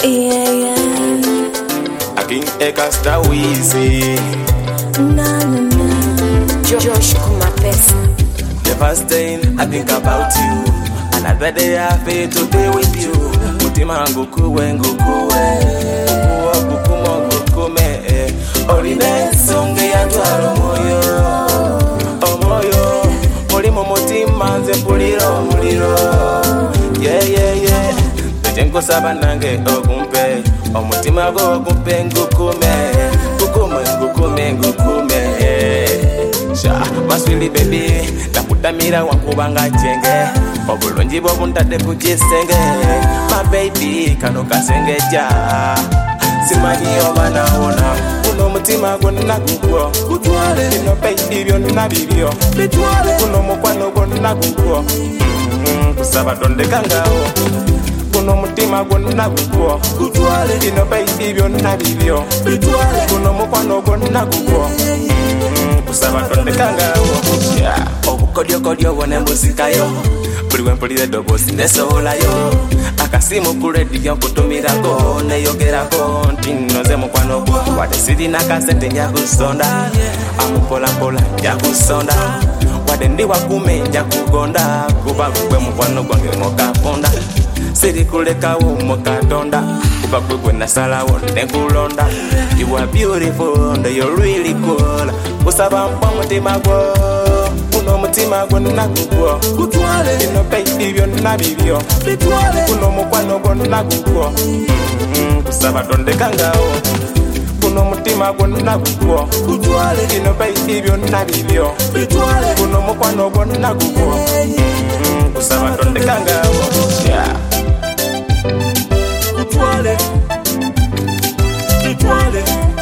Yeah, yeah. Aking Ekasta Weezy. Na na na. Josh Kumapesa. The first thing I think about you, another day I feel to be with you. Mutima ngukuwe ngukuwe, ngukumo ngukume. Orine songe ya twaro moyo, omoyo. Mulimo mutima nze mpuliro muliro. Yeah yeah yeah. Tengo sabanange okumpe, omutima go okumpe ngukume, ngukume ngukume ngukume. Sha, maswili baby, nakutamira wankubanga chenge, obulungi bwobuntadde kukisenge. My baby, kano kasengeja, simanyi oba nawona, kuno mutima gwonna gugwo, gutwale. Bino baby byonna bibyo, bitwale. Kuno mukwano gwonna gugwo, kusaba tondekangawo. Kuno mutima gwonna gugwo, gutwale. Bino baby byonna bibyo, bitwale. Kuno mukwano gwonna gugwo, kusaba tondekangawo. Obukodyokodyo bwone mbuzikayo, buli wempulira eddoboozi nesoolayo. Akasimu ku radio nkutumirako, neyogerako nti nnoze mukwano gwo. Wadde sirina kasente nja kusonda, amupolampola nja kusonda. Wadde ndi wakume nja kugonda, kuba gwe mukwano gwange mokaponda. Siri kulekawo mu Katonda, kuba gwe nasalawo nekulonda. You are beautiful and you're really cool. Kusaba mpa mutima gwo, kuno mutima gwonna gugwo, gutwale. Bino baby byonna bibyo, bitwale. Kuno mukwano gwonna gugwo, kusaba tondekangawo. Kuno mutima gwonna gugwo, gutwale. Bino baby byonna bibyo, bitwale. Kuno mukwano gwonna gugwo, kusaba tondekangawo. Bitwale, bitwale.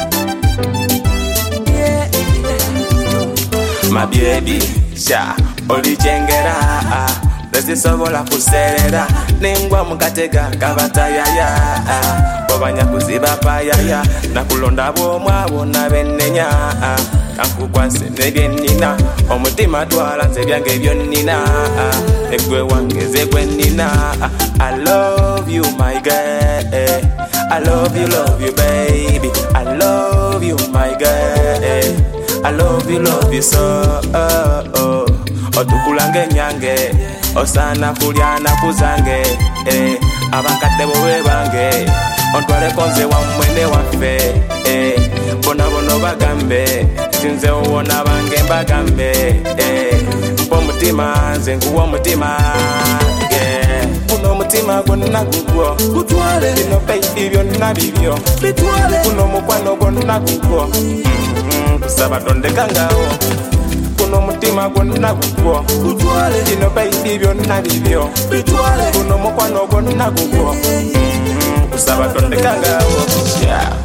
My baby, sha, olichengera, tezisobola kuserera. Nengwa mukatega kabatayaya, bobanya kuziba payaya. Nakulonda bwomwabo nabenenya, kankukwase nebyenina. Omutima twala nze byange byonnina, egwe wange ze gwe nnina. I love you my girl, I love you baby, I love you my girl, I love you so. Otukulange nyange, osana kulya na kuzange. Abakadde bobe bange, ontwale konze wa mwene waffe. Bona bono bagambe, sinze uwona bange bagambe. Mpo mutima, nze nguwo mutima. Kuno mutima gwonna gugwo, gutwale. Bino baby byonna bibyo, bitwale. Kuno mukwano gwonna gugwo, kusaba tondekangawo. Kuno mutima gwonna gugwo, gutwale. Bino baby byonna bibyo, bitwale. Kuno mukwano gwonna gugwo, kusaba tondekangawo.